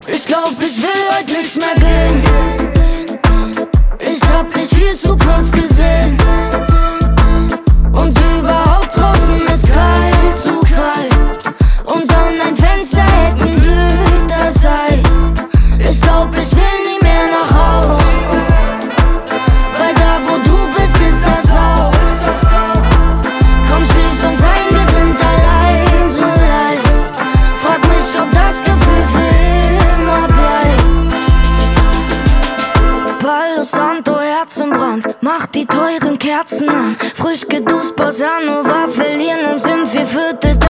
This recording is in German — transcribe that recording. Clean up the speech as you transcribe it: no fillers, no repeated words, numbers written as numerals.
Ich glaub, ich will heute nicht mehr gehen. Ich hab dich viel zu kurz gesehen. Und überhaupt draußen ist kalt, zu kalt. Und an dein Fenster hätten Glück, das heißt, ich glaub, ich will nie mehr nach Haus. Weil da, wo du bist, ist das auch. Komm, schließ uns ein, wir sind allein, so leicht. Frag mich, ob das Gefühl für immer bleibt. Palo Santo, Herzenbrand, mach die teuren Kerzen an. Frisch geduscht, Bossa Nova, verlieren uns im Vierviertel.